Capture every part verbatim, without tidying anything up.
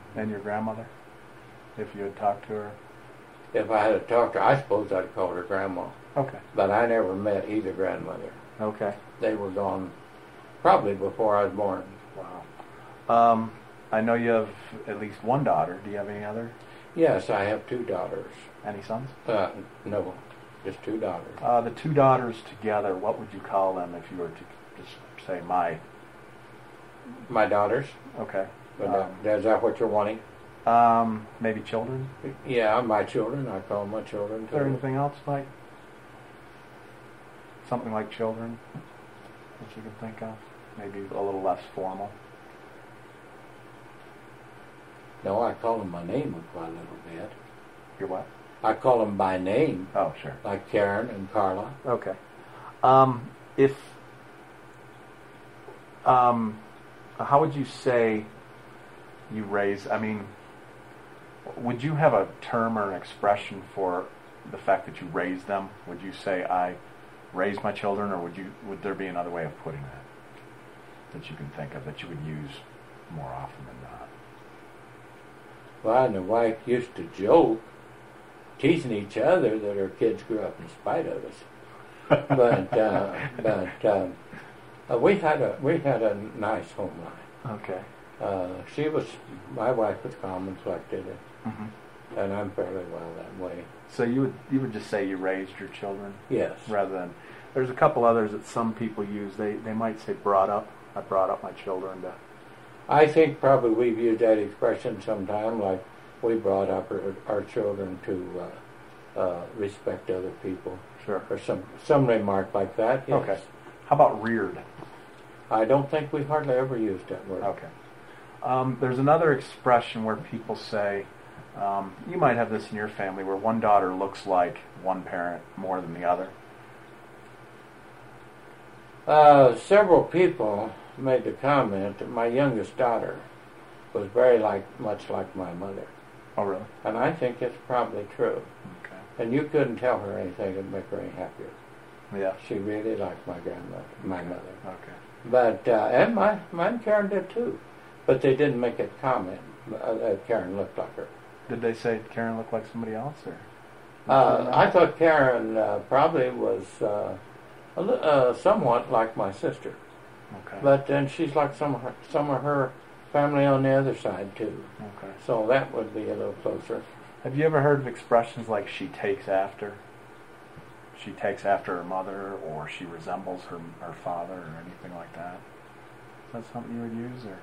And your grandmother, if you had talked to her? If I had talked to her, I suppose I'd call her Grandma. Okay. But I never met either grandmother. Okay. They were gone probably before I was born. Wow. Um, I know you have at least one daughter. Do you have any other? Yes, I have two daughters. Any sons? Uh, no, just two daughters. Uh, the two daughters together, what would you call them if you were to just say my? My daughters? Okay. But Um, that, is that what you're wanting? Um, maybe children? Yeah, my children. I call my children. Is there too. anything else, Mike? Something like children that you can think of? Maybe a little less formal? No, I call them by name quite a little bit. Your what? I call them by name, Oh, sure. like Karen and Carla. Okay. Um, if, um, how would you say you raise, I mean, would you have a term or an expression for the fact that you raise them? Would you say, I raise my children, or would you, would there be another way of putting that that you can think of that you would use more often than not? Well, I and the wife used to joke, teasing each other that her kids grew up in spite of us. but uh, but um, uh, we had a we had a nice home life. Okay. Uh, she was my wife was calm and collected, Mm-hmm. and I'm fairly well that way. So you would you would just say you raised your children? Yes. Rather than, there's a couple others that some people use. They they might say brought up. I brought up my children to. I think probably we've used that expression sometime, like we brought up our, our children to uh, uh, respect other people. Sure. Or some some remark like that. Yes. Okay. How about reared? I don't think we hardly ever used that word. Okay. Um, there's another expression where people say, um, you might have this in your family, where one daughter looks like one parent more than the other. Uh, several people made the comment that my youngest daughter was very like much like my mother. Oh, really? And I think it's probably true. Okay. And you couldn't tell her anything that would make her any happier. Yeah. She really liked my grandmother, my mother. Okay. But, uh, and my, mine Karen did too. But they didn't make a comment uh, that Karen looked like her. Did they say Karen looked like somebody else, or? Uh, I thought Karen uh, probably was uh, a li- uh, somewhat like my sister. Okay. But then she's like some of her, some of her family on the other side too. Okay. So that would be a little closer. Have you ever heard of expressions like "she takes after"? She takes after her mother, or she resembles her her father, or anything like that. Is that something you would use, or?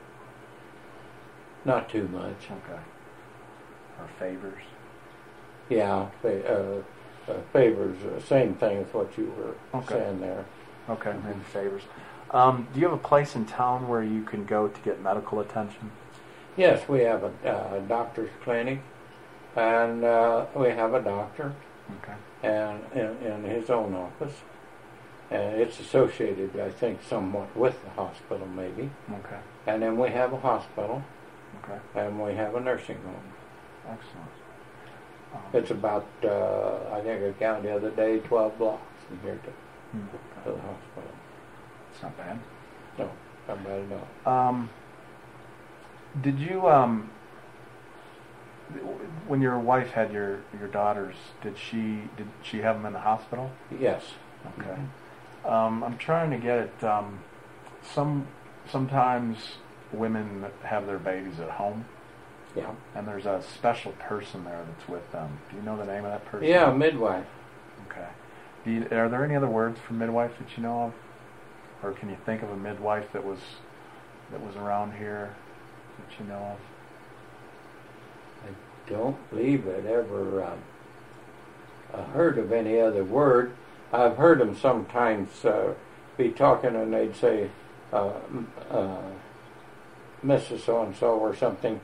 Not too much. Okay. Or favors. Yeah, fa- uh, uh, favors, uh, same thing as what you were Okay. saying there. Okay, maybe favors. Um, do you have a place in town where you can go to get medical attention? Yes, we have a uh, doctor's clinic, and uh, we have a doctor, Okay. and in, in his own office, and it's associated, I think, somewhat with the hospital, maybe. Okay. And then we have a hospital, Okay. and we have a nursing home. Excellent. Um, It's about, uh, I think I counted the other day, twelve blocks from here to, hmm, to the hospital. It's not bad. No, not bad at all. Um, did you, um, when your wife had your, your daughters, did she did she have them in the hospital? Yes. Okay. Um, I'm trying to get it. Um, some sometimes women have their babies at home, Yeah. and there's a special person there that's with them. Do you know the name of that person? Yeah, midwife. Okay. Do you, are there any other words for midwife that you know of, or can you think of a midwife that was that was around here that you know of? I don't believe I'd ever um, uh, heard of any other word. I've heard them sometimes uh, be talking and they'd say, uh, m- uh, Missus So-and-so or something,